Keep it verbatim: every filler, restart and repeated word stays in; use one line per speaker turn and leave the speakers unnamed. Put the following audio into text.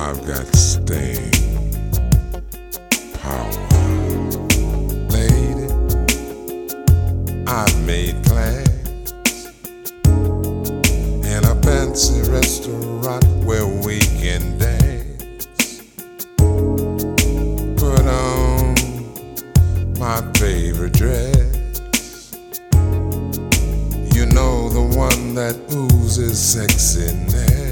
I've got staying power. Lady, I've made plans in a fancy restaurant where we can dance. Put on my favorite dress, you know, the one that oozes sexiness.